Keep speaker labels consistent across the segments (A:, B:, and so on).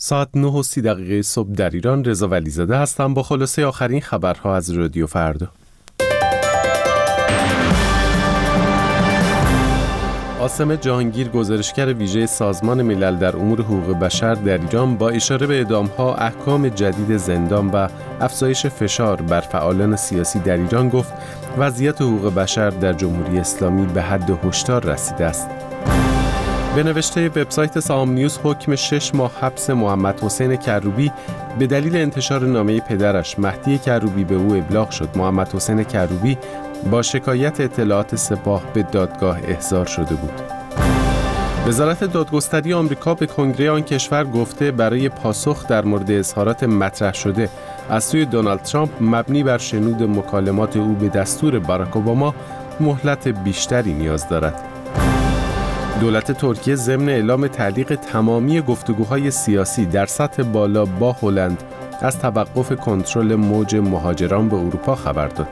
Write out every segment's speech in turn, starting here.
A: ساعت 9:30 صبح در ایران. رضا ولیزاده هستم با خلاصه آخرین خبرها از رادیو فردا. عاصم جهانگیر، گزارشگر ویژه سازمان ملل در امور حقوق بشر در ایران، با اشاره به اعدام‌ها، احکام جدید زندان و افزایش فشار بر فعالان سیاسی در ایران گفت وضعیت حقوق بشر در جمهوری اسلامی به حد هشدار رسیده است. به نوشته وبسایت سهام نیوز، حکم 6 ماه حبس محمد حسین کروبی به دلیل انتشار نامه پدرش مهدی کروبی به او ابلاغ شد. محمد حسین کروبی با شکایت اطلاعات سپاه به دادگاه احضار شده بود. وزارت دادگستری آمریکا به کنگره آن کشور گفته برای پاسخ در مورد اظهارات مطرح شده از سوی دونالد ترامپ مبنی بر شنود مکالمات او به دستور باراک اوباما مهلت بیشتری نیاز دارد. دولت ترکیه ضمن اعلام تعلیق تمامی گفتگوهای سیاسی در سطح بالا با هلند از توقف کنترل موج مهاجران به اروپا خبر داد.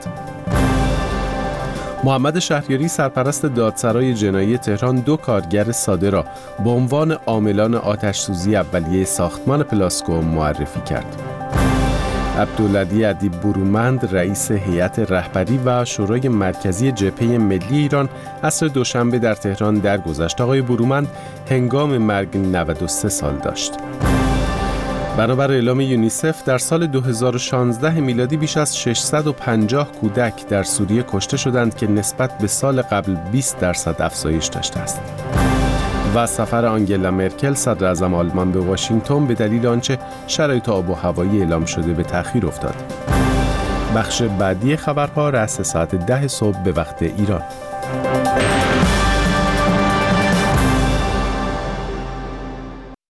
A: محمد شهریاری، سرپرست دادسرای جنایی تهران، 2 کارگر ساده را به عنوان عاملان آتش‌سوزی اولیه ساختمان پلاسکو معرفی کرد. عبدالعلی ادیب برومند، رئیس هیئت رهبری و شورای مرکزی جبهه ملی ایران، عصر دوشنبه در تهران درگذشت. آقای برومند هنگام مرگ 93 سال داشت. بنابر اعلام یونیسف در سال 2016 میلادی بیش از 650 کودک در سوریه کشته شدند که نسبت به سال قبل 20% افزایش داشته است. و سفر آنگلا مرکل، صدر اعظم آلمان، به واشنگتن به دلیل آنچه شرایط آب و هوایی اعلام شده به تأخیر افتاد. بخش بعدی خبرها رأس ساعت 10 صبح به وقت ایران.